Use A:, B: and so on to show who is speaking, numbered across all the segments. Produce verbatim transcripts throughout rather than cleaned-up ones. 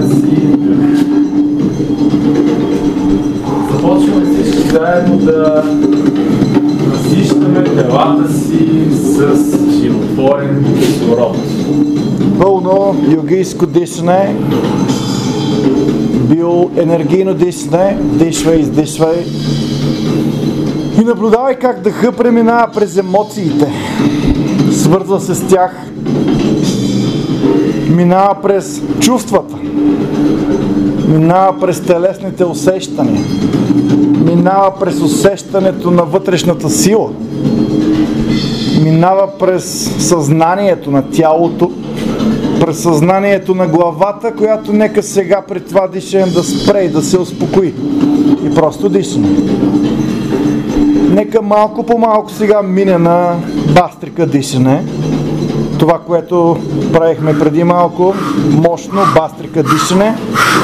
A: дишания си. Започваме всички заедно да насищаме телата си с животворен кислород.
B: Пълно йогийско дишане, биоенергийно дишане, дишвай, издишвай и наблюдавай как дъха преминава през емоциите, свързва се с тях, минава през чувствата, минава през телесните усещания, минава през усещането на вътрешната сила, минава през съзнанието на тялото, през съзнанието на главата, която нека сега при това дишане да спре и да се успокои. И просто дишане. Нека малко по малко сега мине на бастрика дишане. Това, което правихме преди малко, мощно бастрика дишане.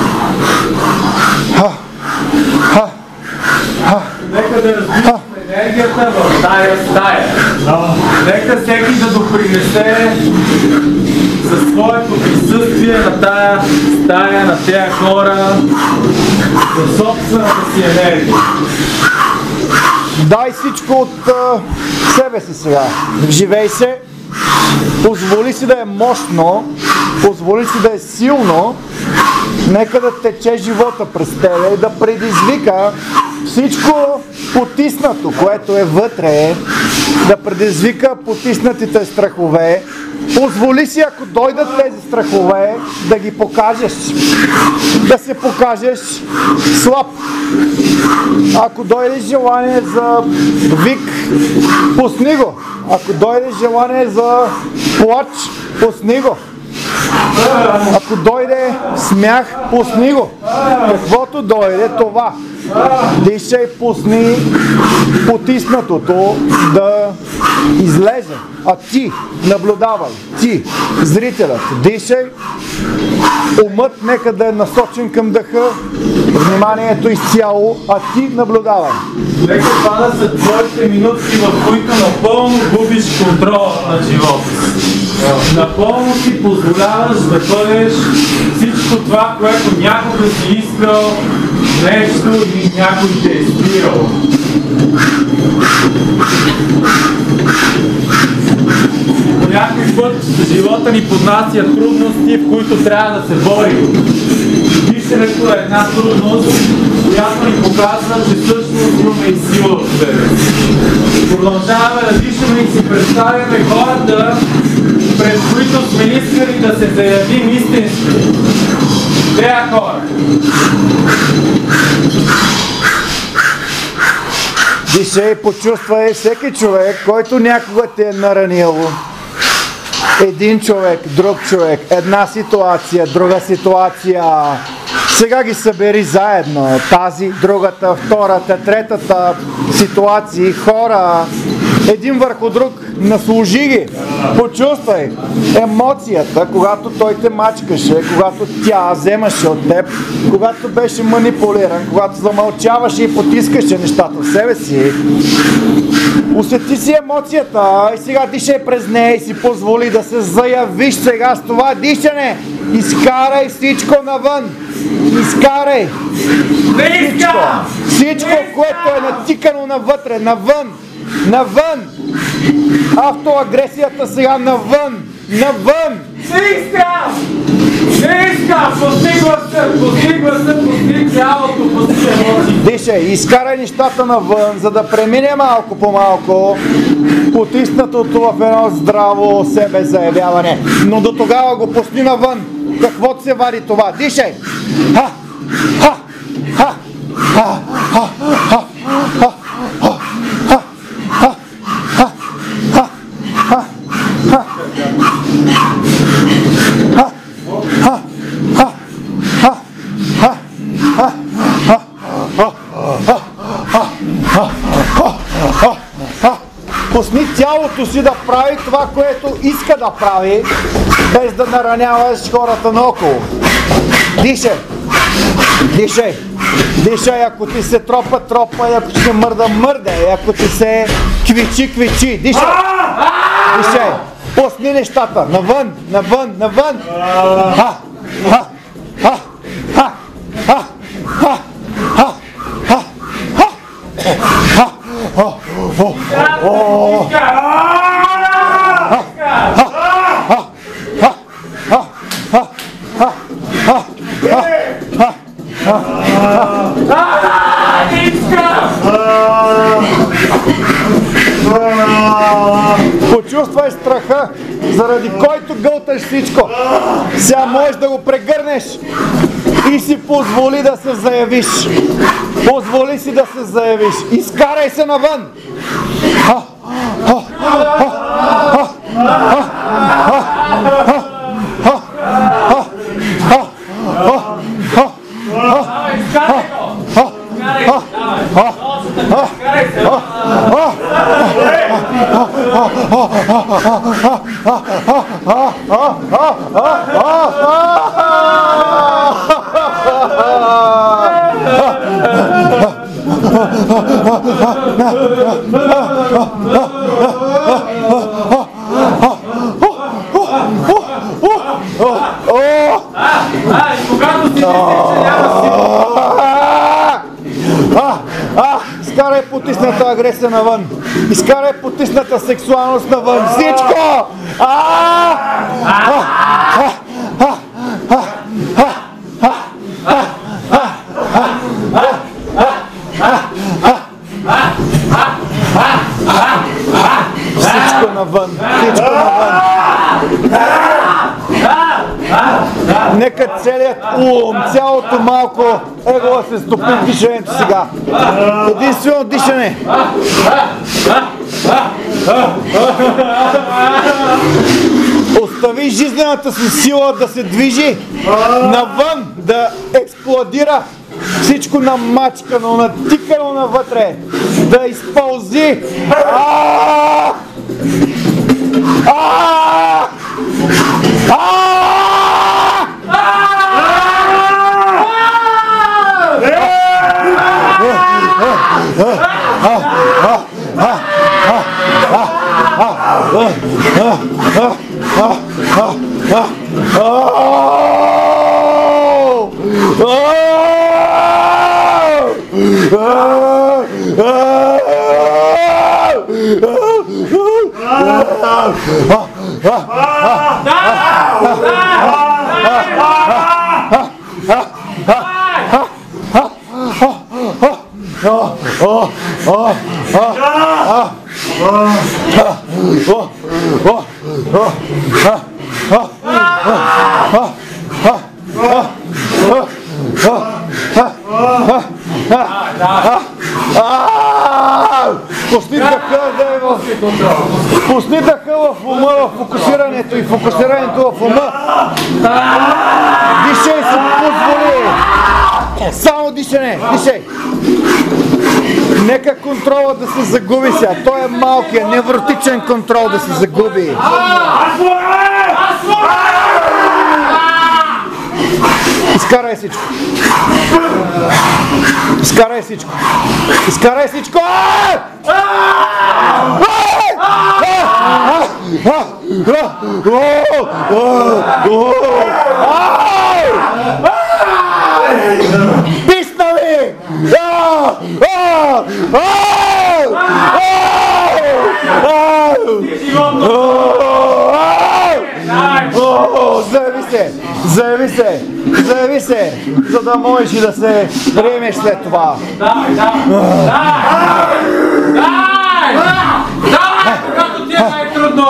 B: Ха, ха, ха.
A: Нека да разбираме енергията в тая стая. Нека всеки да допринесе със своето присъствие на тая стая, на тези хора, за собствената си енергия.
B: Дай всичко от а, себе си сега. Вживей се, позволи си да е мощно, позволи си да е силно, нека да тече живота през тебе и да предизвика всичко потиснато, което е вътре, да предизвика потиснатите страхове. Позволи си, ако дойдат тези страхове, да ги покажеш. Да се покажеш слаб. Ако дойде желание за вик, пусни го. Ако дойде желание за плач, пусни го. Ако дойде смях, пусни го. Каквото дойде, това. Дишай, пусни потиснатото да излезе. А ти наблюдавай. Ти, зрителят, дишай. Умът нека да е насочен към дъха. Вниманието изцяло, а ти наблюдавай.
A: Нека това да са твоите минутки, в които напълно губиш контрола на живота си. Напълно си позволяваш да бъдеш всичко това, което някога си искал, нещо или някой те е спирал. По някой път живота ни поднася трудности, в които трябва да се борим. Дишането е една трудност, която ни показва, че всъщност имаме и сила в себе. Продължаваме да дишаме и си представяме хората, пред които сме искали да се заявим истински. Те хора.
B: Дишай, почувствай всеки човек, който някога те е наранил. Един човек, друг човек, една ситуация, друга ситуация. Сега ги събери заедно. Тази, другата, втората, третата ситуации, хора. Един върху друг, наслужи ги. Почувствай емоцията, когато той те мачкаше, когато тя вземаше от теб, когато беше манипулиран, когато замълчаваше и потискаше нещата в себе си. Усети си емоцията и сега дишай през нея и си позволи да се заявиш сега с това дишане. Изкарай всичко навън. Изкарай. Всичко, всичко, което е натикано навътре, навън. Навън! Автоагресията сега навън! Навън!
A: Не искам! Не искам! Пусти гласа! Пусти гласа! Пусти цялото! Пусти емоции!
B: Дишай! Изкарай нещата навън, за да премине малко по малко потиснатото в едно здраво себе заявяване. Но до тогава го пусти навън. Каквото се вади това? Дишай! Ха! Ха! Ха! Ха! Ха! Ха! Ха! Пусни тялото си да прави това, което иска да прави, без да нараняваш хората наоколо. Дишай! Дишай! Дишай, ако ти се тропа, тропа, ако ти се мърда, мърда, ако ти се квичи, квичи. Дишай! Дишай! Пусни нещата! Навън! Навън! Навън! Ха! Ха! Ха! Ха! Ха! Ха! Ха! Ха! Ха! Ха! О! О! О! Почувствай страха, заради който гълташ всичко. Сега можеш да го прегърнеш и си позволи да се заявиш. Позволи си да се заявиш. Изкарай се навън. Ха, ха, ха, ха, ха, ха, ха, ха, ха, ха, ха, ха. Изкарай потисната агресия навън. Изкарай потисната сексуалност навън. Всичко! Всичко навън. Всичко навън. Нека целият ум, цялото малко его да се стопи в дишането сега. Единствено дишане. Остави жизнената си сила да се движи навън, да експлодира всичко намачкано, натикано навътре, да изпълзи. Аааа! Аааа! Пусни дъха, Дево! Пусни дъха в ума, в фокусирането и фокусирането в ума. Дишай си, позволи! Само дишане, дишай! Нека контрола да се загуби сега. Той е малкият, невротичен контрол да се загуби. Изкарай всичко. Изкарай всичко. Изкарай всичко! Писна ли? Заяви се! Заяви се! Заяви се! За да можеш и да се приемеш след това.
A: Давай, давай! Давай! Давай! Когато ти е най-трудно!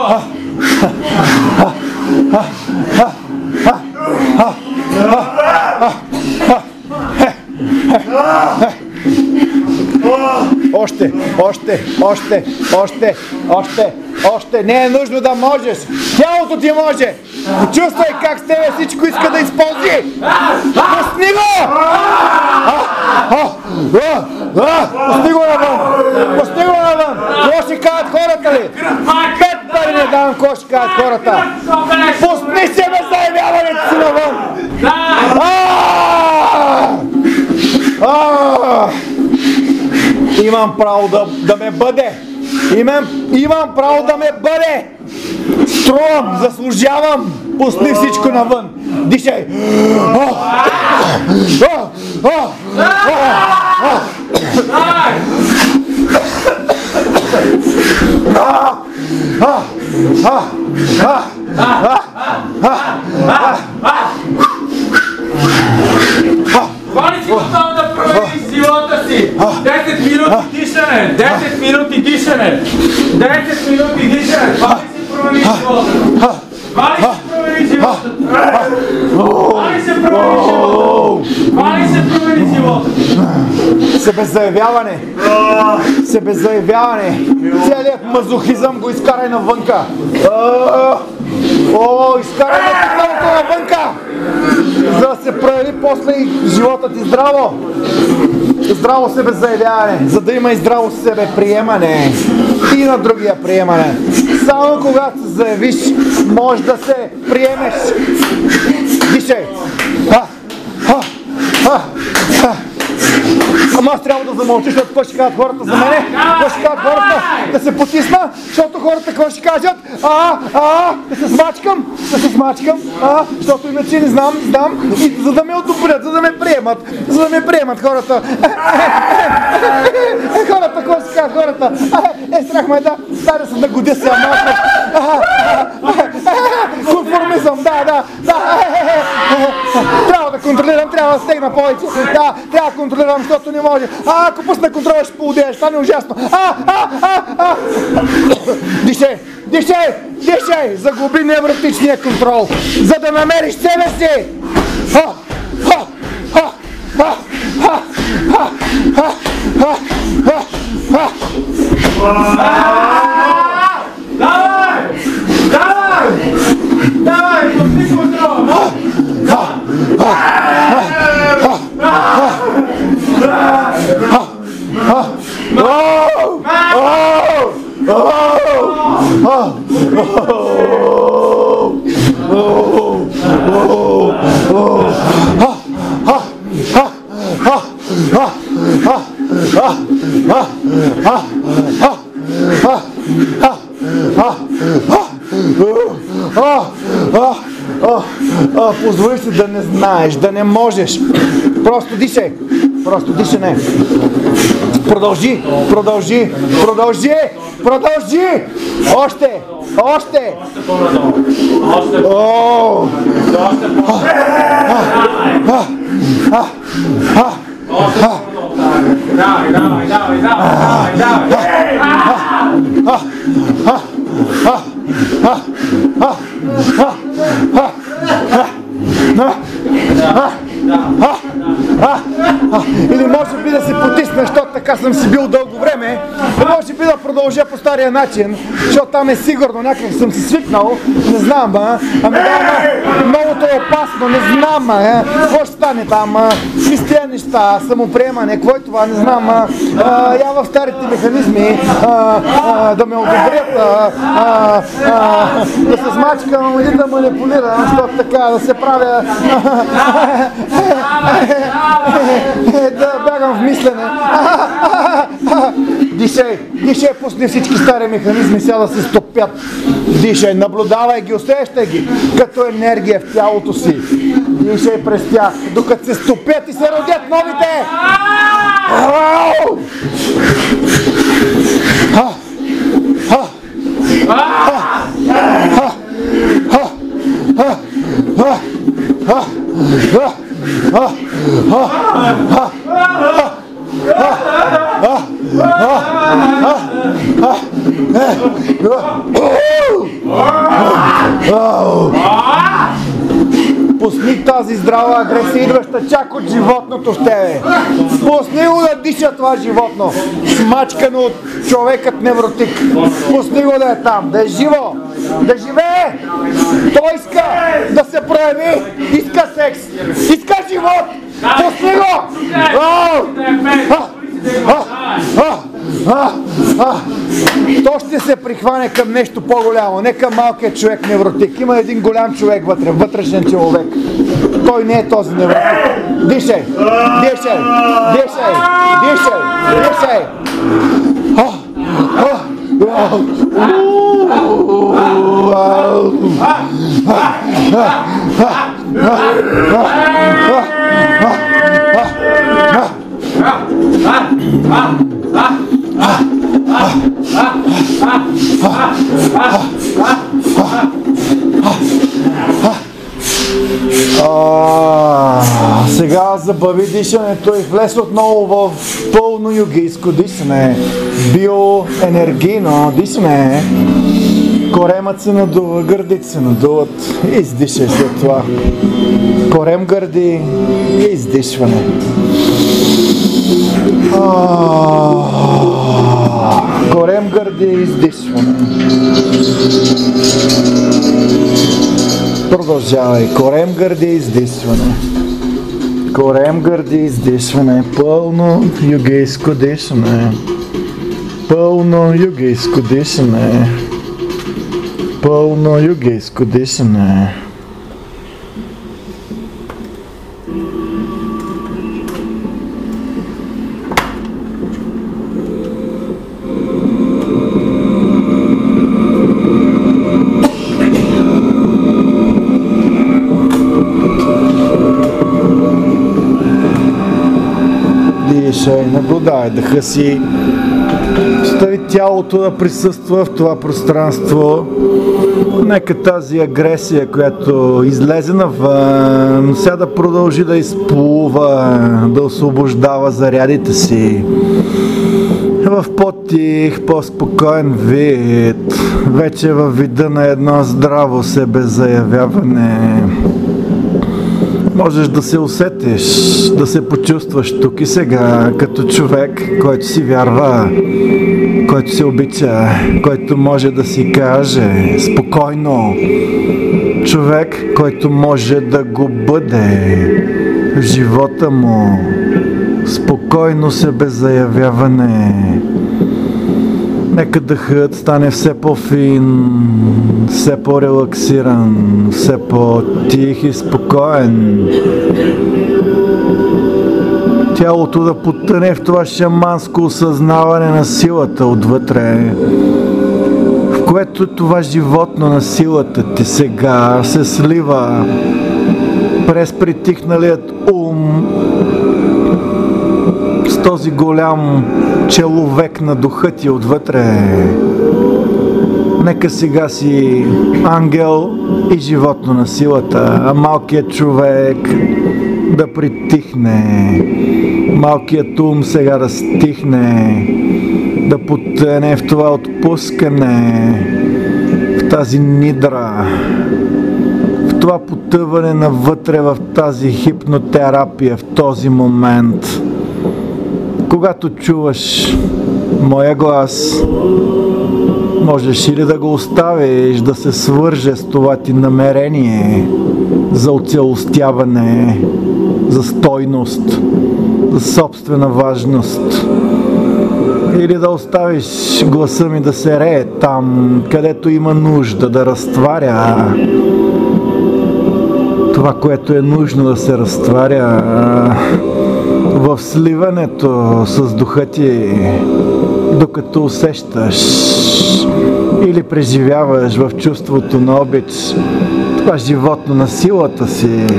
A: Още, още, още, още, още, още. Не е нужно да можеш. Тялото ти може. Чувствай как с тебе всичко иска да използи. Пусни го! Пусни го навън! Пусни го навън! Какво ще кажат хората ли? Пет пари не давам, какво ще кажат хората? Пусни себе заявяването си навън! Имам право да, да ме бъде! Имам, имам право да ме бъде! Струвам, заслужавам! Пусни всичко навън! Дишай! Хвали си готов да промениш живота си! десет минути дишане! десет минути дишане! десет минути дишане! Хвали си промени живота! Хвали си промени живота! Хвали се промени живота! Хвали се промени живота!
B: Себезаявяване! Себезаявяване! Целият мазохизъм го изкарай навънка! О, изкарай на навънка! За да се прояви после и живота ти здраво! Здраво себезаявяване, за да има и здраво себе приемане и на другия приемане. Само когато се заявиш, може да се приемеш. Дишай! А, а, а, а. Ама аз трябва да замълчиш, защото какво ще кажат хората за мене? Какво ще кажат хората? Да се потисна, защото хората какво ще кажат? А, а, да се смачкам, да се смачкам, а, защото иначе не знам, знам, и за да ме одобрят, за да ме приемат, за да ме приемат хората. Хората, какво ще кажат хората? Е, страх ме да, дай да се нагодя се малко. Конформизъм, да, да, да. Трябва да контролирам, трябва да стегна повече. Да, трябва да контролирам, защото не може. А, ако пусна контрола, ще поудееш, стане ужасно. А, а, а, а. Дишай, дишай, дишай, загуби невротичния контрол, за да намериш себе си. А, а, а, а, а, а, а, а, а, а.
A: Давай! Давай! Давай! Пусти контрола!
B: Позволи си да не знаеш, да не можеш. Просто дишай. Просто дишане. Продължи, продължи, продължи, продължи. Още, още.
A: Още по-надолу. Още
B: О!
A: Още по-надолу. Още по-надолу. Давай, давай, давай, давай,
B: Или може би да се потисна, защото така съм си бил дълго време. Може би да продължа по стария начин, защото там е сигурно, някак съм си свикнал. Не знам, а. Ами да, ама, многото е опасно, не знам, а. Какво ще стане там, а? Чистия неща, самоприемане, какво е това, не знам, а. А, я в старите механизми а, а, да ме одобрят, а, а, а, да се смачкам или да манипулирам, защото така да се правя да бягам в мислене. Дишай, дишай, пусни всички стари механизми, сега да се стопят. Дишай, наблюдавай ги, усещай ги като енергия в тялото си. Дишай през тях, докато се стопят и се родят новите. Пусни тази здрава агресия, идваща чак от животното в тебе. Пусни го да диша това животно, смачкано от човекът невротик. Пусни го да е там, да е живо, да живее. Той иска да се прояви, иска секс, иска живот. Пусни го! То ще се прихване към нещо по-голямо, не към малкият човек невротик. Има един голям човек вътре, вътрешен човек. Той не е този невротик. Дишай, дишай, дишай, дишай, дишай. А, сега забави дишането и влез отново в пълно йогийско дишане, биоенергийно дишане. Коремът се надува, гърдите се надуват и издишай след това. Корем, гърди и издишване. А, корем, гърди и издишване. Продължавай. Корем, гърди и издишване. Корем, гърди и издишване. Пълно йогийско дишане. Пълно йогийско дишане. Пълно йогийско дишане. Дишай, наблюдай дъха си. Остави тялото да присъства в това пространство. Нека тази агресия, която излезе навън, сега да продължи да изплува, да освобождава зарядите си в по-тих, по-спокоен вид, вече във вида на едно здраво себезаявяване. Можеш да се усетиш, да се почувстваш тук и сега, като човек, който си вярва, който се обича, който може да си каже спокойно. Човек, който може да го бъде в живота му. Спокойно себезаявяване. Нека дъхът стане все по-фин, все по-релаксиран, все по-тих и спокоен. Тялото да потъне в това шаманско осъзнаване на силата отвътре, в което това животно на силата ти сега се слива през притихналият ум с този голям человек на духа ти отвътре. Нека сега си ангел и животно на силата, а малкият човек да притихне, малкият ум сега да стихне, да потъне в това отпускане, в тази нидра, в това потъване навътре в тази хипнотерапия в този момент. Когато чуваш моя глас, можеш или да го оставиш да се свърже с това ти намерение за оцелостяване, за стойност, за собствена важност, или да оставиш гласа ми да се рее там, където има нужда да разтваря това, което е нужно да се разтваря в сливането с духа ти, докато усещаш или преживяваш в чувството на обич това животно на силата си.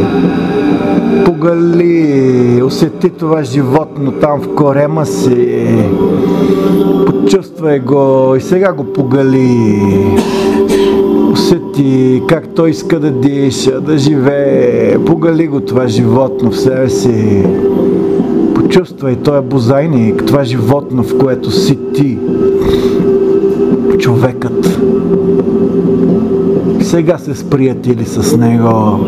B: Погали, усети това животно там в корема си, почувствай го и сега го погали. Усети как той иска да диша, да живее. Погали го това животно в себе си. Почувствай този бозайник, това животно, в което си ти, човекът. Сега се сприятели с него.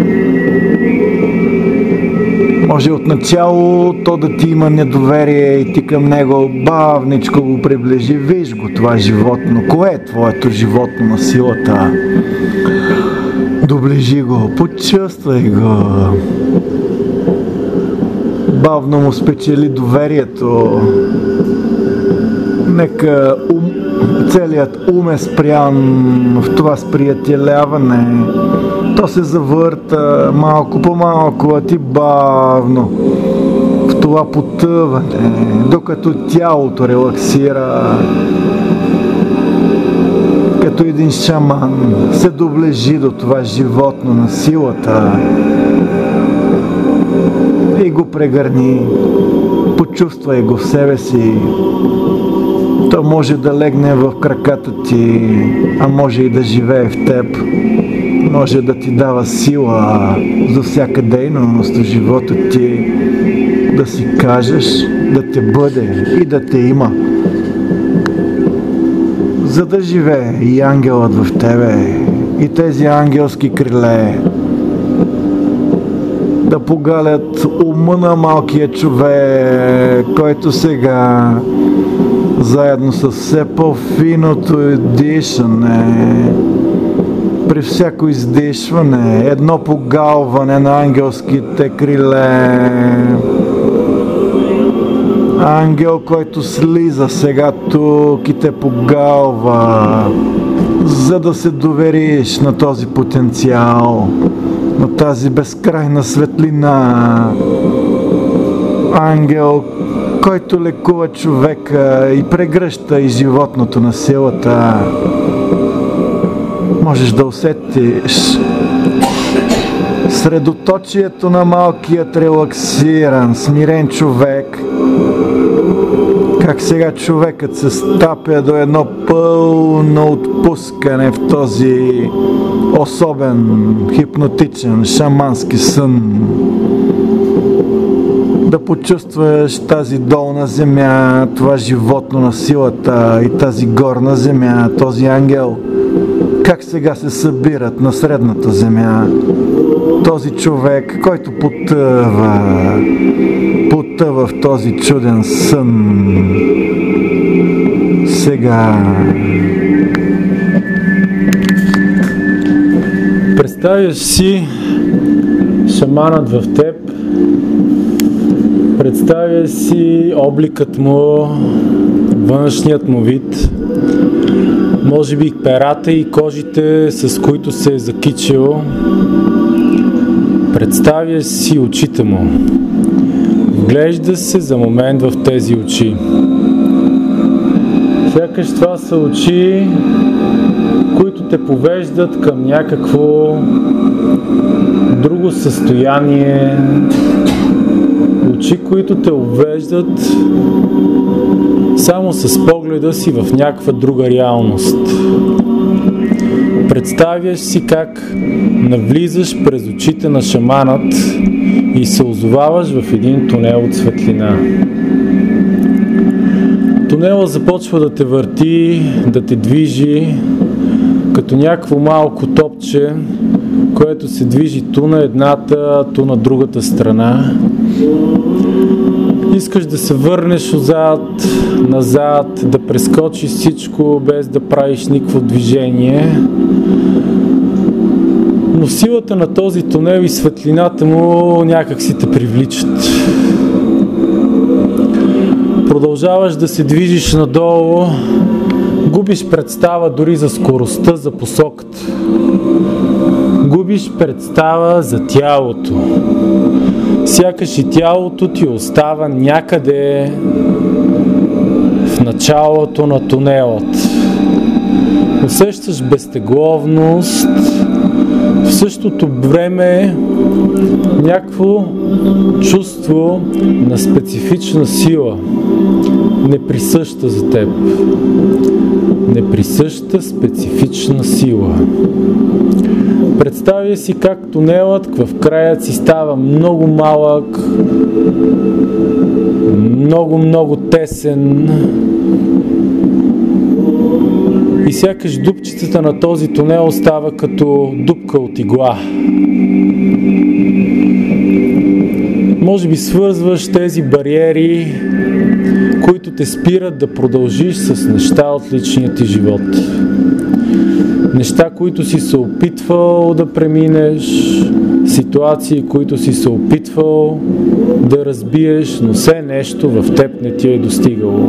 B: Може отначало то да ти има недоверие и ти към него бавничко го приближи. Виж го това животно. Кое е твоето животно на силата? Доближи го, почувствай го. Бавно му спечели доверието. Нека ум, целият ум е спрян в това сприятеляване. То се завърта малко по малко, а ти бавно в това потъване, докато тялото релаксира. Като един шаман се доближи до това животно на силата. и го прегърни, почувствай го в себе си. То може да легне в краката ти, а може и да живее в теб. Може да ти дава сила за всяка дейност в живота ти, да си кажеш, да те бъде и да те има. За да живее и ангелът в тебе, и тези ангелски криле, да погалят ума на малкия човек, който сега, заедно с все по-финото дишане, при всяко издишване, едно погалване на ангелските криле. Ангел, който слиза сега тук и те погалва, за да се довериш на този потенциал, на тази безкрайна светлина. Ангел, който лекува човека и прегръща и животното на силата. Можеш да усетиш средоточието на малкият релаксиран, смирен човек, как сега човекът се стапя до едно пълно отпускане в този особен, хипнотичен, шамански сън. Да почувстваш тази долна земя, това животно на силата и тази горна земя, този ангел, как сега се събират на средната земя. Този човек, който потъва, потъва в този чуден сън. Сега
A: представяш си шаманът в теб, представяш си обликът му, външният му вид, може би перата и кожите, с които се е закичил. Представяш си очите му. Вглежда се за момент в тези очи. Сякаш това са очи, които те повеждат към някакво друго състояние. Очи, които те увеждат само с погледа си в някаква друга реалност. Представяш си как навлизаш през очите на шаманът и се озоваваш в един тунел от светлина. Тунела започва да те върти, да те движи, като някакво малко топче, което се движи ту на едната, ту на другата страна. Искаш да се върнеш отзад, назад, да прескочиш всичко, без да правиш никакво движение. Но силата на този тунел и светлината му някак си те привличат. Продължаваш да се движиш надолу, губиш представа дори за скоростта, за посоката. Губиш представа за тялото. Сякаш и тялото ти остава някъде в началото на тунелът. Усещаш безтегловност, в същото време някакво чувство на специфична сила, неприсъща за теб. Неприсъща специфична сила. Представя си как тунелът в края си става много малък, много-много тесен и сякаш дупчицата на този тунел става като дупка от игла. Може би свързваш тези бариери, които те спират да продължиш с неща от личния ти живот. Неща, които си се опитвал да преминеш, ситуации, които си се опитвал да разбиеш, но все нещо в теб не ти е достигало.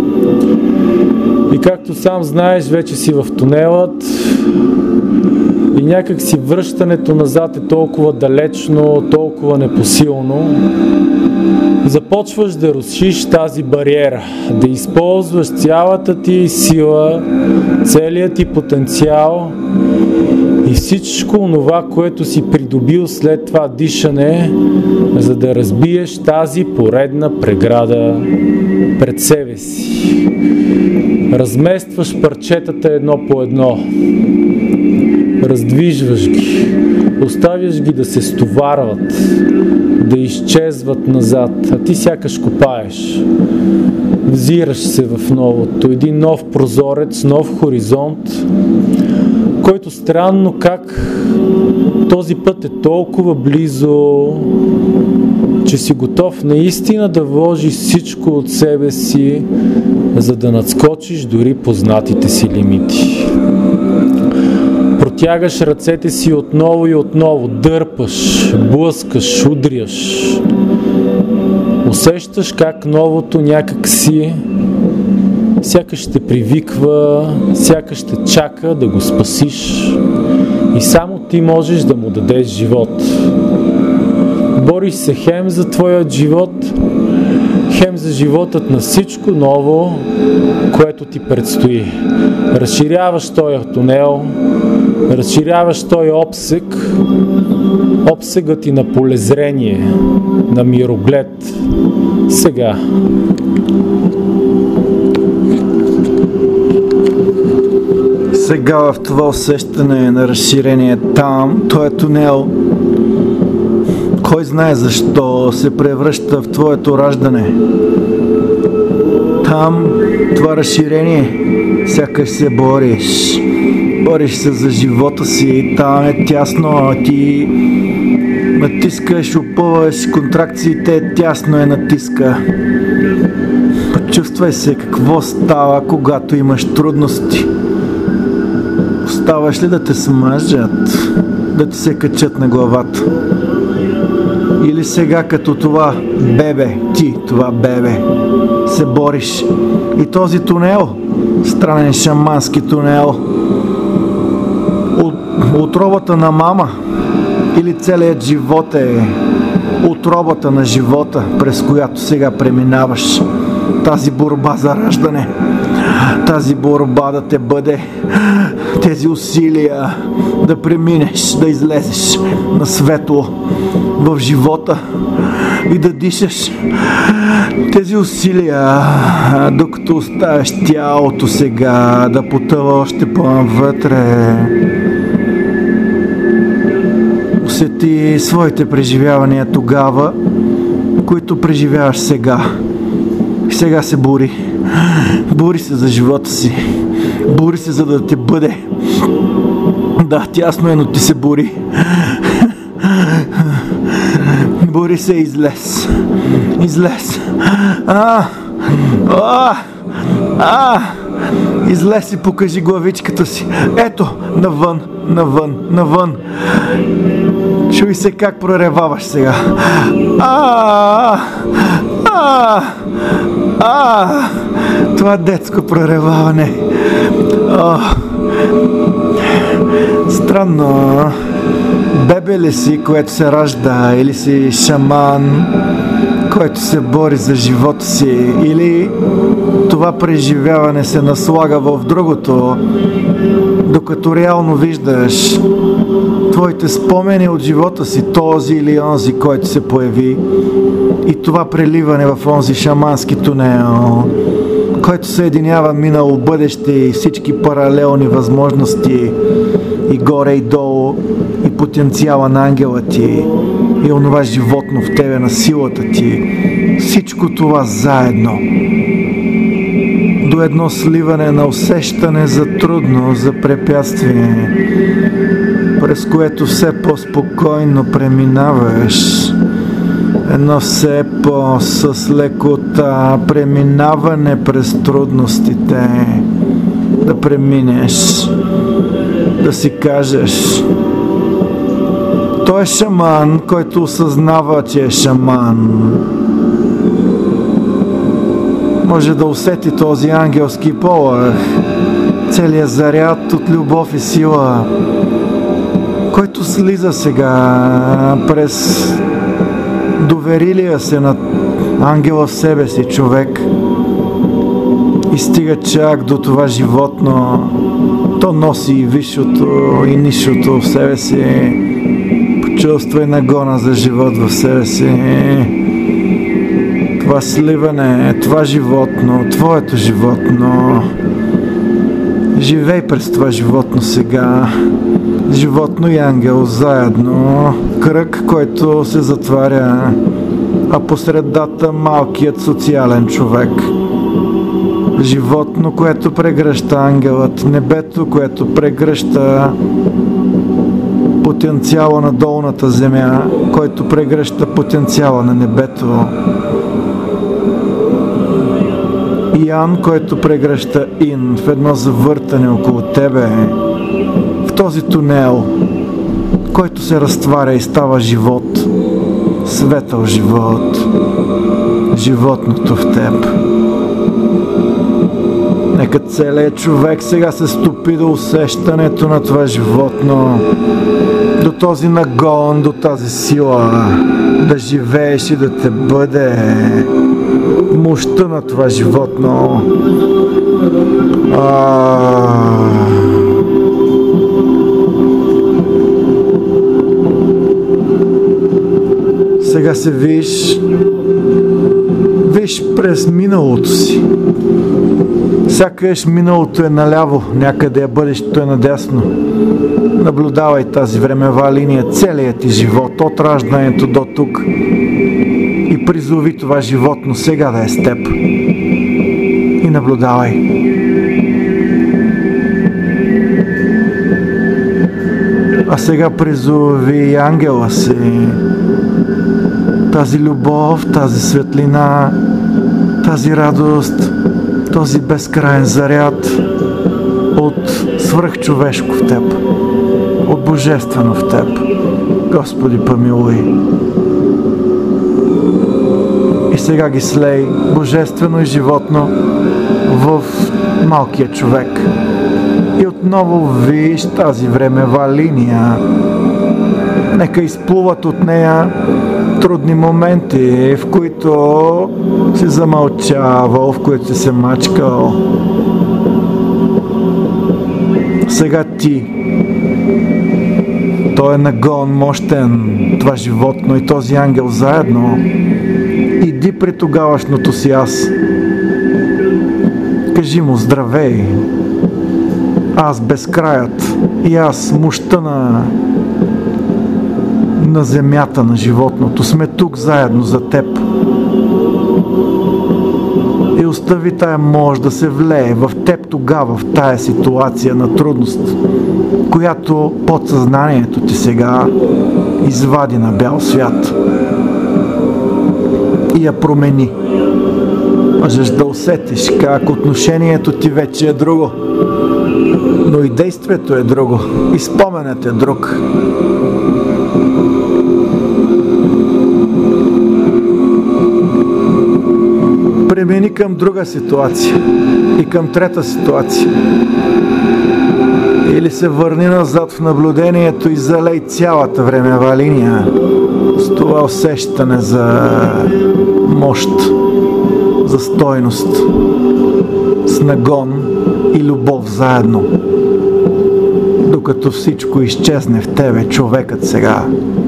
A: И както сам знаеш, вече си в тунелът И някак си връщането назад е толкова далечно, толкова непосилно. Започваш да рушиш тази бариера, да използваш цялата ти сила, целият ти потенциал и всичко онова, което си придобил след това дишане, за да разбиеш тази поредна преграда пред себе си. Разместваш парчетата едно по едно, раздвижваш ги, оставяш ги да се стоварват, да изчезват назад, а ти сякаш копаеш. Взираш се в новото, един нов прозорец, нов хоризонт, който странно как този път е толкова близо, че си готов наистина да вложиш всичко от себе си, за да надскочиш дори познатите си лимити. Протягаш ръцете си отново и отново, дърпаш, блъскаш, удряш. Усещаш как новото някак си сякаш те привиква, сякаш те чака да го спасиш и само ти можеш да му дадеш живот. Бориш се хем за твоят живот, хем за животът на всичко ново, което ти предстои. Разширяваш този тунел, разширяваш този обсег, обсегът ти на полезрение, на мироглед. Сега.
B: Сега в това усещане на разширение там, този тунел, кой знае защо се превръща в твоето раждане. Там, това разширение, сякаш се бориш. Бориш се за живота си, там е тясно, ти натискаш, опъваш, контракциите, тясно е натиска. Почувствай се какво става, когато имаш трудности. Оставаш ли да те смажат, да ти се качат на главата? Или сега като това бебе, ти, това бебе, се бориш. И този тунел, странен шамански тунел, от, отробата на мама, или целият живот е отробата на живота, през която сега преминаваш. Тази борба за раждане, тази борба да те бъде, тези усилия да преминеш, да излезеш на светло в живота и да дишаш. Тези усилия, докато оставяш тялото сега да потъва още по-навътре. Усети своите преживявания тогава, които преживяваш сега. И сега се бори. Бори се за живота си. Бори се, за да те бъде. Да, тясно е, но ти се бори. Бори се и излез. Излез. А! А! А! Излез и покажи главичката си. Ето, навън, навън, навън. Чуй се как прореваваш сега. А! А! А! Това детско прореваване. О! Странно. Бебе ли си, което се ражда, или си шаман, който се бори за живота си, или това преживяване се наслага в другото, докато реално виждаш твоите спомени от живота си, този или онзи, който се появи, и това преливане в онзи шамански тунел, който съединява минало, бъдеще и всички паралелни възможности, и горе и долу, и потенциала на ангела ти, и онова животно в тебе, на силата ти. Всичко това заедно до едно сливане на усещане за трудност, за препятствие, през което все по-спокойно преминаваш. Едно все по-с лекота преминаване през трудностите, да преминеш, да си кажеш: той е шаман, който осъзнава, че е шаман. Може да усети този ангелски полъх, целият заряд от любов и сила. който слиза сега през доверилия се на ангела в себе си човек и стига чак до това животно. То носи и висшото, и нишото в себе си. Почувствай нагона за живот в себе си. Това сливане, това животно, твоето животно. Живей през това животно сега. Животно и ангел заедно. Кръг, който се затваря, а по средата малкият социален човек. Животно, което прегръща ангелът, небето, което прегръща потенциала на долната земя, който прегръща потенциала на небето. Ян, който прегръща Ин в едно завъртане около тебе, в този тунел, който се разтваря и става живот, светъл живот, животното в теб. Нека целият човек сега се стопи до усещането на това животно, до този нагон, до тази сила, да живееш и да те бъде мощта на това животно. А... Сега се виж, виж през миналото си. Сякаш миналото е наляво, някъде, а бъдещето е надясно. Наблюдавай тази времева линия, целият ти живот, от раждането до тук. И призови това животно сега да е с теб. И наблюдавай. А сега призови ангела си. Тази любов, тази светлина, тази радост, този безкрайен заряд от свръхчовешко в теб, от божествено в теб. Господи, помилуй. И сега ги слей, божествено и животно, в малкия човек. И отново виж тази времева линия. Нека изплуват от нея трудни моменти, в които си замълчавал, в които си се мачкал. Сега ти. Той е нагон, мощен, това животно и този ангел заедно. Иди при тогавашното си аз. Кажи му здравей. Аз безкраят и аз мощта на на земята, на животното. Сме тук заедно за теб. И остави тая мощ да се влее в теб тогава, в тая ситуация на трудност, която подсъзнанието ти сега извади на бял свят и я промени. Можеш да усетиш как отношението ти вече е друго, но и действието е друго, и споменът е друг. Премини към друга ситуация и към трета ситуация. Или се върни назад в наблюдението и залей цялата времева линия с това усещане за мощ, за стойност, с нагон и любов заедно. Докато всичко изчезне в тебе, човекът сега,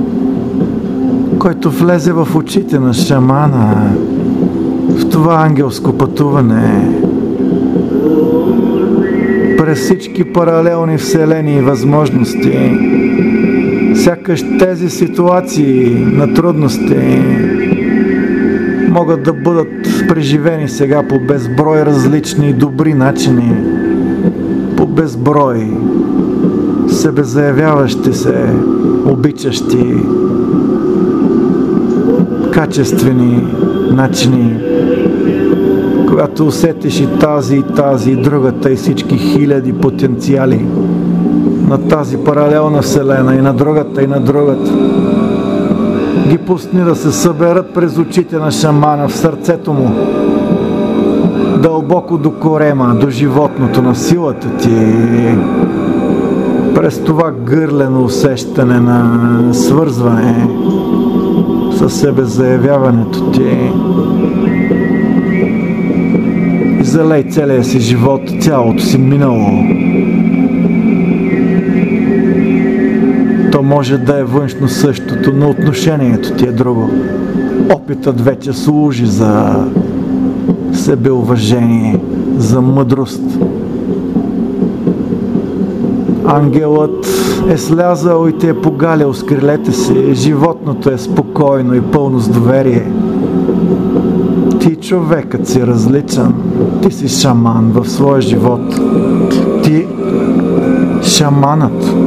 B: който влезе в очите на шамана, в това ангелско пътуване през всички паралелни вселени и възможности, сякаш тези ситуации на трудности могат да бъдат преживени сега по безброй различни и добри начини, по безброй себезаявяващи се, обичащи, качествени начини, когато усетиш и тази, и тази, и другата, и всички хиляди потенциали на тази паралелна вселена, и на другата, и на другата. Ги пусни да се съберат през очите на шамана в сърцето му, дълбоко до корема, до животното на силата ти. през това гърлено усещане на свързване със себе, заявяването ти, и залей целия си живот, цялото си минало. То може да е външно същото, но отношението ти е друго. Опитът вече служи за себеуважение, за мъдрост. Ангелът е слязал и те е погалял с крилете си. Животното е спокойно и пълно с доверие. Ти, човекът, си различен. Ти си шаман в своя живот. Ти шаманът.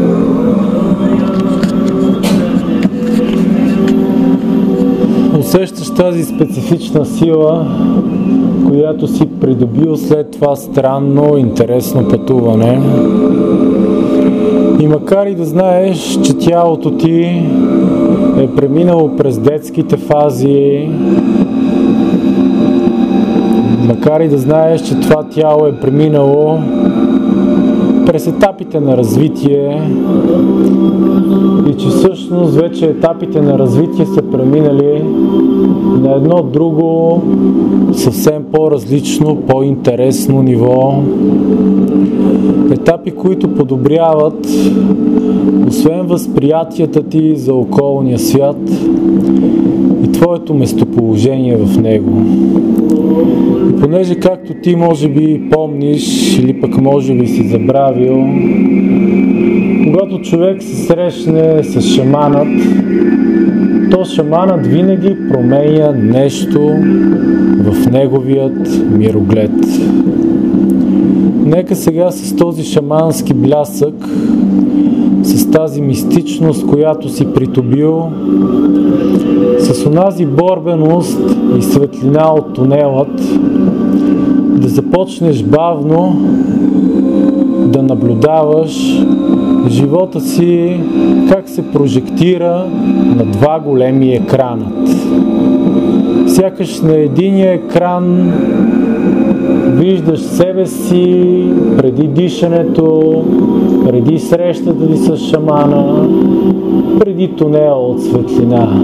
A: Усещаш тази специфична сила, която си придобил след това странно, интересно пътуване. И макар и да знаеш, че тялото ти е преминало през детските фази, макар и да знаеш, че това тяло е преминало през етапите на развитие и че всъщност вече етапите на развитие са преминали на едно друго, съвсем по-различно, по-интересно ниво. Етапи, които подобряват освен възприятията ти за околния свят и твоето местоположение в него. И понеже както ти може би помниш или пък може би си забравил, когато човек се срещне с шаманът, то шаманът винаги променя нещо в неговият мироглед. Нека сега с този шамански блясък, с тази мистичност, която си придобил, с онази борбеност и светлина от тунелът, да започнеш бавно да наблюдаваш живота си как се прожектира на два големи екранът. Сякаш на единия екран виждаш себе си преди дишането, преди срещата ти с шамана, преди тунела от светлина.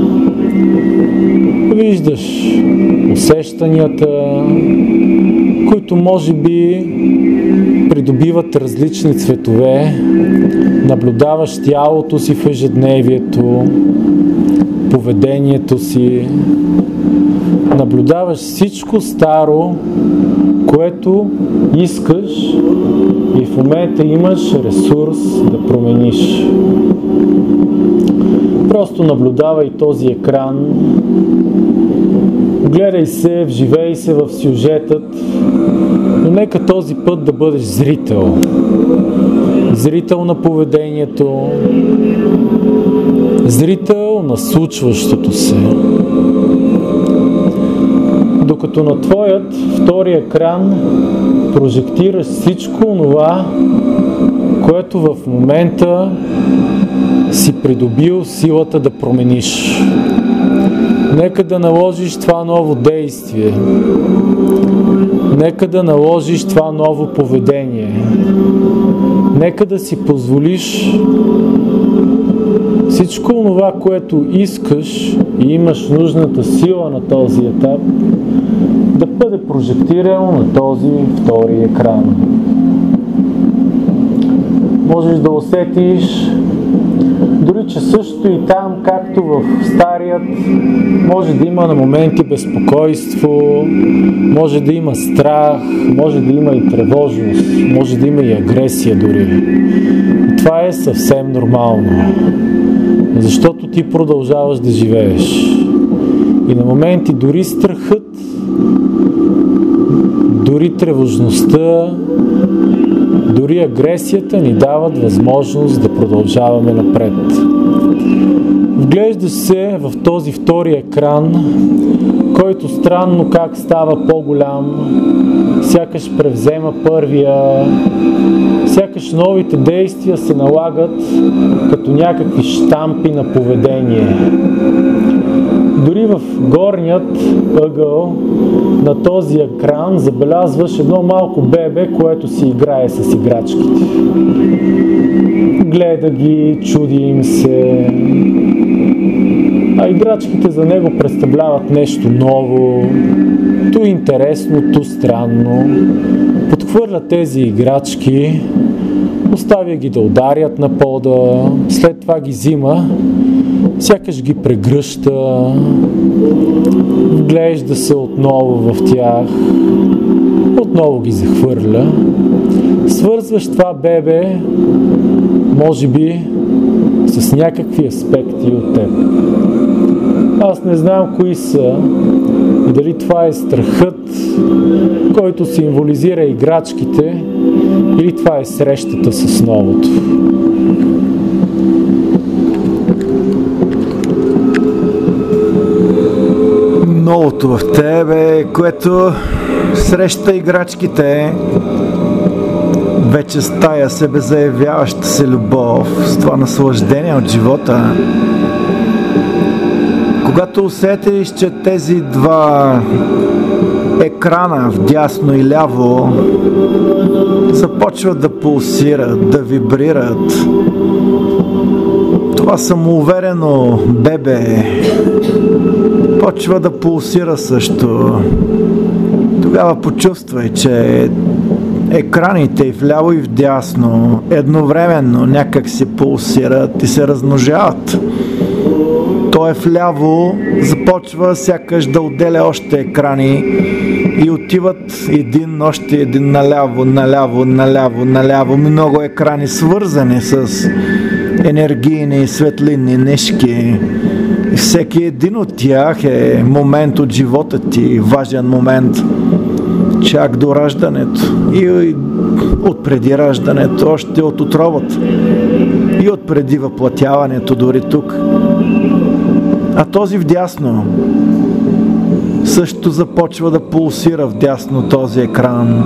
A: Виждаш усещанията, които може би придобиват различни цветове, наблюдаваш тялото си в ежедневието, поведението си, наблюдаваш всичко старо, което искаш и в момента имаш ресурс да промениш. Просто наблюдавай този екран, гледай се, вживей се в сюжетът, но нека този път да бъдеш зрител. Зрител на поведението, зрител на случващото се. Докато на твоят втори екран прожектираш всичко онова, което в момента си придобил силата да промениш. Нека да наложиш това ново действие. Нека да наложиш това ново поведение. Нека да си позволиш всичко това, което искаш и имаш нужната сила на този етап, да бъде прожектирано на този втори екран. Можеш да усетиш дори, че също и там, както в старият, може да има на моменти безпокойство, може да има страх, може да има и тревожност, може да има и агресия дори. И това е съвсем нормално, защото ти продължаваш да живееш. И на моменти дори страхът, дори тревожността, дори агресията ни дават възможност да продължаваме напред. Вглеждаш се в този втори екран, който странно как става по-голям, сякаш превзема първия, сякаш новите действия се налагат като някакви щампи на поведение. Дори в горният ъгъл на този екран забелязваш едно малко бебе, което си играе с играчките. Гледа ги, чуди им се. А играчките за него представляват нещо ново, то интересно, то странно. Подхвърля тези играчки, оставя ги да ударят на пода, след това ги взима, сякаш ги прегръща, вглежда се отново в тях, отново ги захвърля. Свързваш това бебе, може би, с някакви аспекти от теб. Аз не знам кои са и дали това е страхът, който символизира играчките, или това е срещата с новото.
B: Новото в тебе, което среща играчките, вече с тая себезаявяваща се любов, с това наслаждение от живота. Когато усетиш, че тези два екрана вдясно и ляво започват да пулсират, да вибрират, това самоуверено бебе почва да пулсира също. Тогава почувствай, че екраните и вляво и вдясно едновременно някак си пулсират и се размножават. Той е вляво, започва сякаш да отделя още екрани и отиват един, още един наляво, наляво, наляво, наляво. Много екрани свързани с енергийни светлинни нишки. И всеки един от тях е момент от живота ти, важен момент, чак до раждането и от преди раждането, още от утробата и от преди въплатяването дори тук. А този вдясно също започва да пулсира вдясно този екран,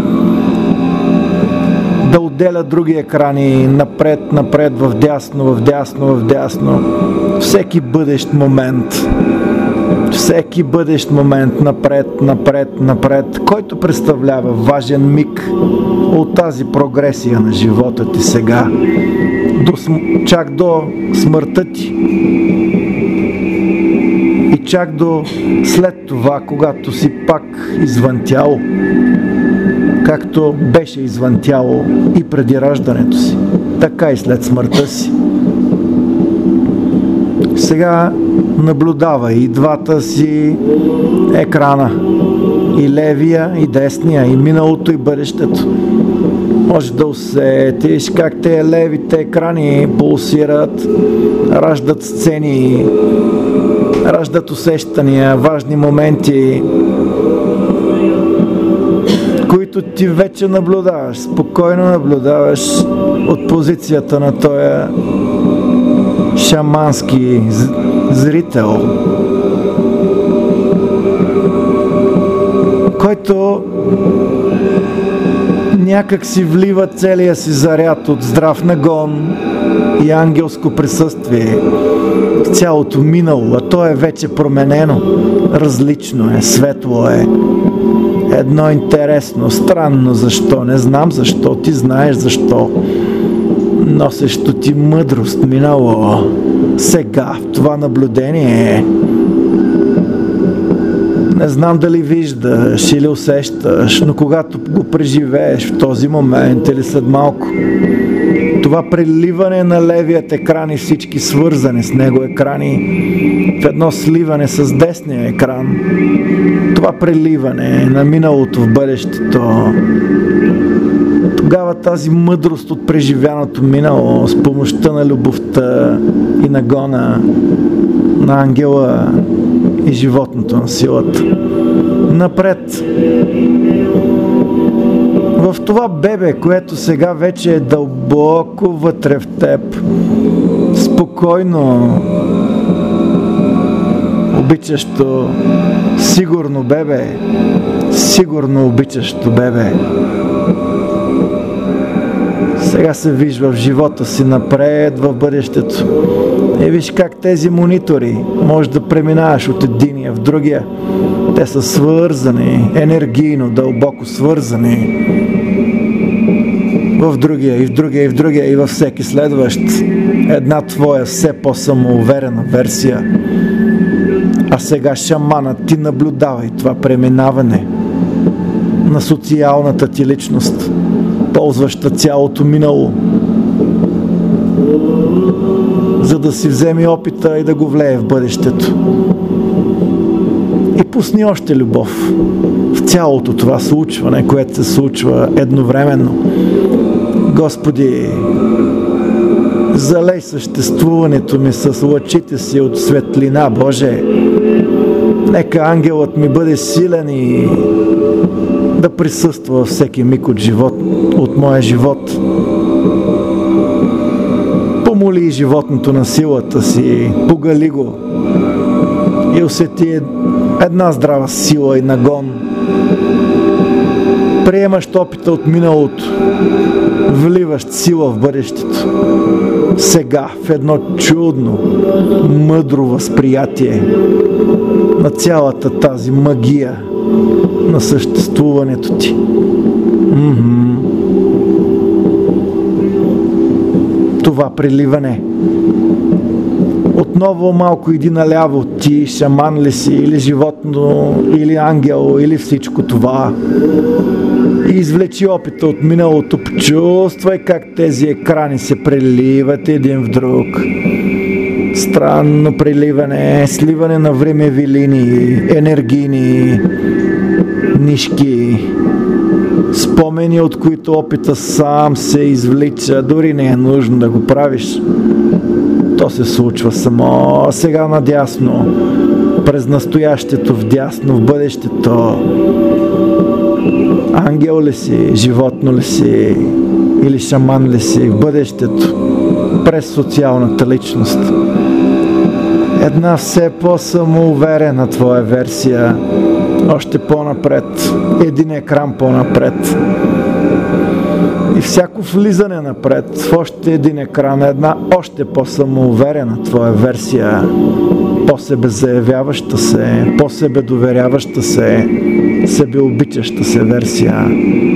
B: да отделя други екрани напред, напред, вдясно, вдясно, вдясно. Всеки бъдещ момент, всеки бъдещ момент напред, напред, напред, който представлява важен миг от тази прогресия на живота ти сега, до, чак до смъртта ти. И чак до след това, когато си пак извън тяло, както беше извън тяло и преди раждането си, така и след смъртта си. Сега наблюдавай и двата си екрана, и левия, и десния, и миналото, и бъдещето. Може да усетиш как те левите екрани пулсират, раждат сцени, раждат усещания, важни моменти, които ти вече наблюдаваш, спокойно наблюдаваш от позицията на този шамански зрител, който някак си влива целия си заряд от здрав нагон и ангелско присъствие в цялото минало, а то е вече променено, различно е, светло е, едно интересно, странно защо, не знам защо, ти знаеш защо, носещо ти мъдрост минало, сега в това наблюдение. Не знам дали виждаш или усещаш, но когато го преживееш в този момент или след малко, това преливане на левият екран и всички свързани с него екрани в едно сливане с десния екран, това преливане на миналото в бъдещето, тогава тази мъдрост от преживяното минало с помощта на любовта и нагона на ангела и животното на силата. Напред. В това бебе, което сега вече е дълбоко вътре в теб, спокойно, обичащо, сигурно бебе, сигурно обичащо бебе. Сега се вижда в живота си напред, в бъдещето И виж как тези монитори може да преминаваш от единия в другия. Те са свързани, енергийно, дълбоко свързани. В другия, и в другия, и в другия, и във всеки следващ. Една твоя все по-самоуверена версия. А сега, шаманът, ти наблюдавай това преминаване на социалната ти личност, ползваща цялото минало, за да си вземе опита и да го влее в бъдещето. И пусни още любов в цялото това случване, което се случва едновременно. Господи, залей съществуването ми с лъчите си от светлина, Боже. Нека ангелът ми бъде силен и да присъства във всеки миг от живот, от моя живот. Помоли животното на силата си, погали го и усети една здрава сила и нагон. Приемащ опита от миналото, вливащ сила в бъдещето. Сега в едно чудно, мъдро възприятие на цялата тази магия на съществуването ти. М-м-м. Това преливане. Отново малко иди наляво, ти шаман ли си, или животно, или ангел, или всичко това. И извлечи опита от миналото, почувствай как тези екрани се преливат един в друг. Странно преливане, сливане на времеви линии, енергийни нишки, спомени, от които опита сам се извлича, дори не е нужно да го правиш. То се случва само. Сега надясно, през настоящето, вдясно, в бъдещето. Ангел ли си, животно ли си, или шаман ли си, в бъдещето, през социалната личност. Една все по-самоуверена твоя версия, още по-напред, един екран по-напред. И всяко влизане напред в още един екран, една още по-самоуверена твоя версия, по-себе заявяваща се, по-себе доверяваща се, себеобичаща се версия.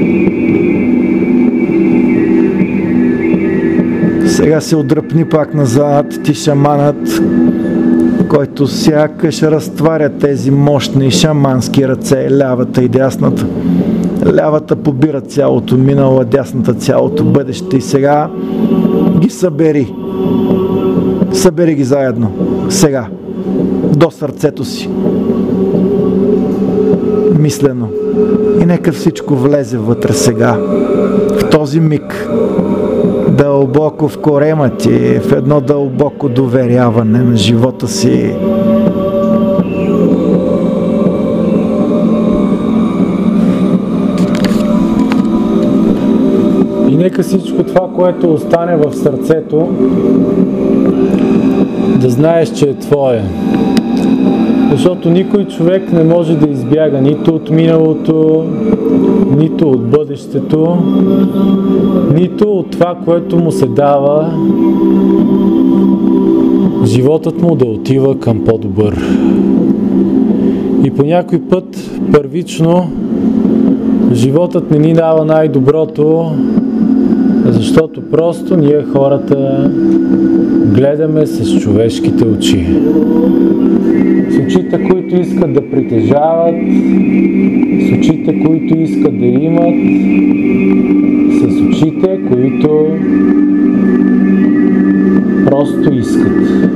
B: Сега се отдръпни пак назад, ти шаманът, който сякаш разтваря тези мощни шамански ръце, лявата и дясната. Лявата побира цялото минало, дясната цялото бъдеще и сега ги събери. Събери ги заедно. Сега. До сърцето си. Мислено. И нека всичко влезе вътре сега. В този миг. Дълбоко в корема ти, в едно дълбоко доверяване на живота си.
A: И нека всичко това, което остане в сърцето, да знаеш, че е твое. Защото никой човек не може да избяга нито от миналото, нито от бъдещето, нито от това, което му се дава животът му да отива към по-добър. И по някой път, първично, животът не ни дава най-доброто, защото просто ние хората гледаме с човешките очи. С очите, които искат да притежават, с очите, които искат да имат, с очите, които просто искат.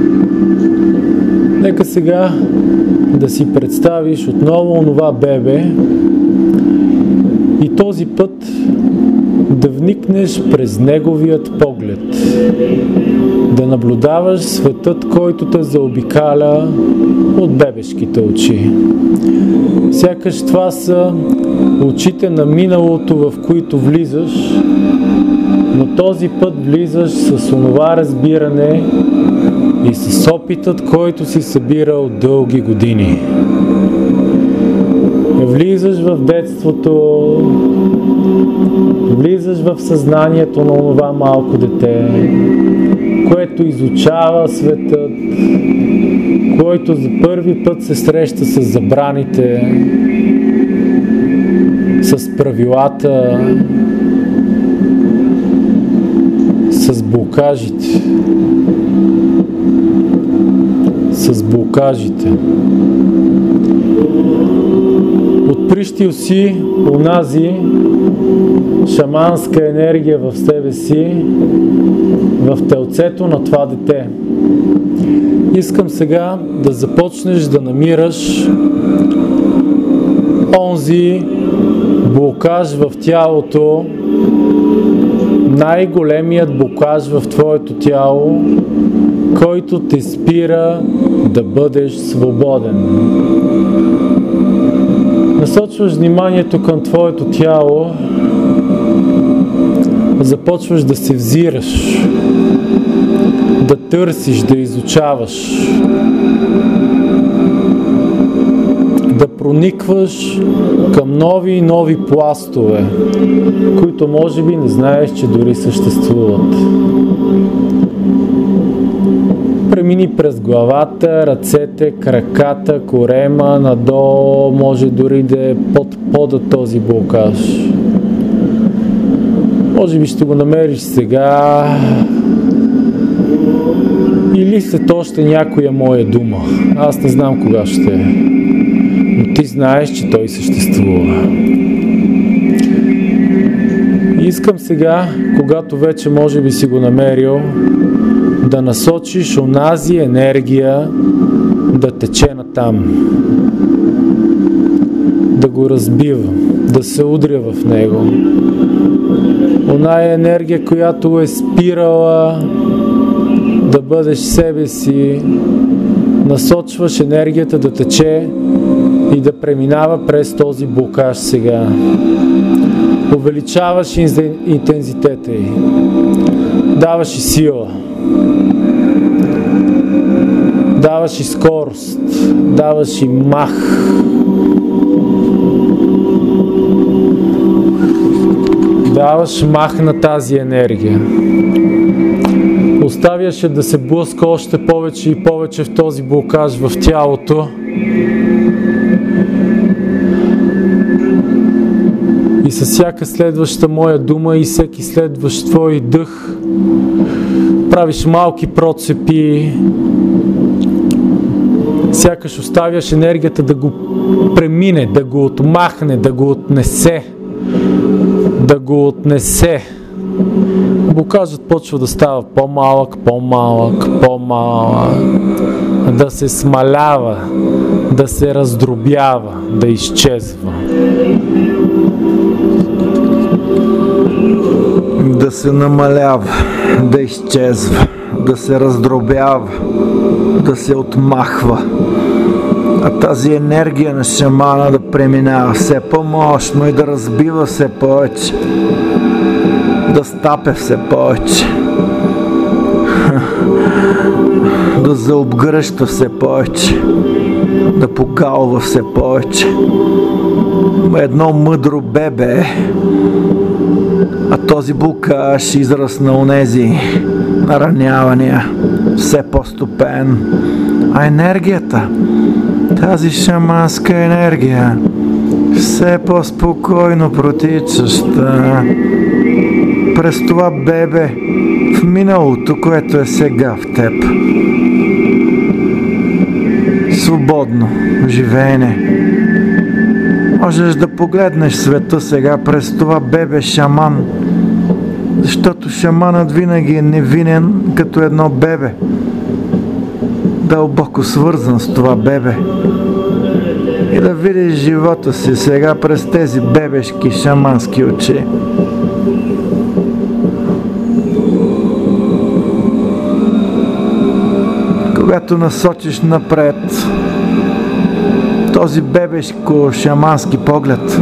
A: Нека сега да си представиш отново онова бебе и този път да вникнеш през неговият поглед, да наблюдаваш светът, който те заобикаля от бебешките очи. Сякаш това са очите на миналото, в които влизаш, но този път влизаш с онова разбиране и с опитът, който си събирал дълги години. Влизаш в детството, влизаш в съзнанието на онова малко дете което изучава светът, който за първи път се среща с забраните, с правилата, с блокажите. С блокажите. Отприщил си онази шаманска енергия в себе си, в телцето на това дете. Искам сега да започнеш да намираш онзи блокаж в тялото, най-големият блокаж в твоето тяло, който те спира да бъдеш свободен. Насочваш вниманието към твоето тяло, започваш да се взираш, да търсиш, да изучаваш, да проникваш към нови и нови пластове, които може би не знаеш, че дори съществуват. Премини през главата, ръцете, краката, корема, надолу, може дори да е под пода този блокаж. Може би ще го намериш сега или след още някоя моя дума. Аз не знам кога ще е, но ти знаеш, че той съществува. Искам сега, когато вече може би си го намерил, да насочиш онази енергия да тече натам, да го разбива, да се удря в него. Оная енергия, която е спирала да бъдеш себе си, насочваш енергията да тече и да преминава през този блокаж сега. Увеличаваш интензитета й, даваш и сила, даваш и скорост, даваш и мах. Даваш мах на тази енергия. Оставяш я да се блъска още повече и повече в този блокаж в тялото. И със всяка следваща моя дума и всеки следващ твой дъх правиш малки процепи. Сякаш оставяш енергията да го премине, да го отмахне, да го отнесе. Да го отнесе. Блокажът почва да става по-малък, по-малък, по-малък. Да се смалява, да се раздробява, да изчезва.
B: Да се намалява, да изчезва, да се раздробява, да се отмахва. А тази енергия на шамана да преминава все по-мощно и да разбива все повече, да стапе все повече, да заобгръща все повече, да покалва все повече. Едно мъдро бебе, а този блокаж израз на онези наранявания все по-стопен. А енергията, тази шаманска енергия, все по-спокойно протичаща през това бебе в миналото, което е сега в теб. Свободно живеене. Можеш да погледнеш света сега през това бебе шаман, защото шаманът винаги е невинен като едно бебе, дълбоко свързан с това бебе. И да видиш живота си сега през тези бебешки шамански очи. Когато насочиш напред този бебешко-шамански поглед,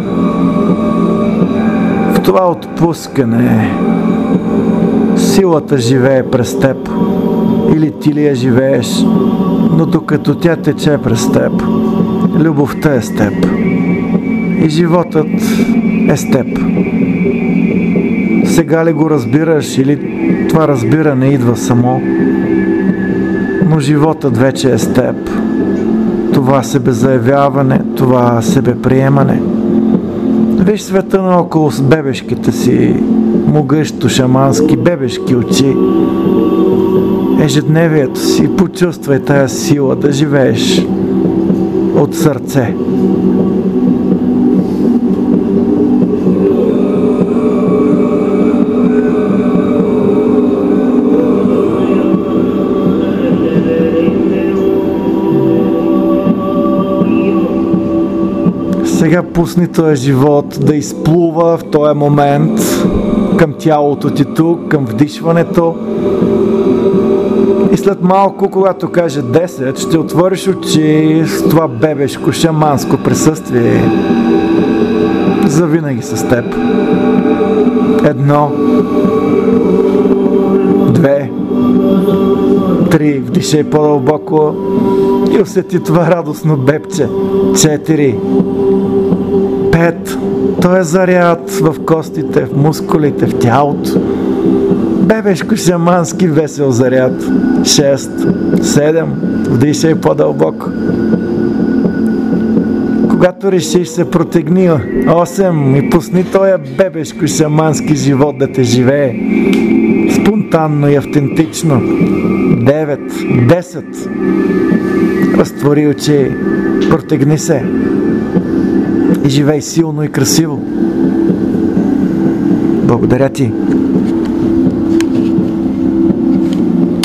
B: в това отпускане силата живее през теб, или ти ли я живееш, но докато тя тече през теб, любовта е с теб и животът е с теб. Сега ли го разбираш или Това разбиране идва само, но животът вече е с теб. Това себезаявяване, това себеприемане. Виж света наоколо с бебешките си, могъщо шамански бебешки очи. Ежедневието си, почувствай тая сила да живееш от сърце. Сега пусни този живот да изплува в този момент към тялото ти тук, към вдишването. И след малко, когато каже десет, ще отвориш очи с това бебешко, шаманско присъствие. Завинаги с теб. Едно. Две. Три. Вдишай по-дълбоко и усети това радостно бебче. Четири. Пет. Той е заряд в костите, в мускулите, в тялото. Бебешко шамански весел заряд. Шест. Седем. Вдишай по-дълбоко. Когато решиш се протегни. Осем. И пусни този бебешко шамански живот да те живее. Спонтанно и автентично. Девет. Десет. Разтвори очи. Протегни се. И живей силно и красиво. Благодаря ти.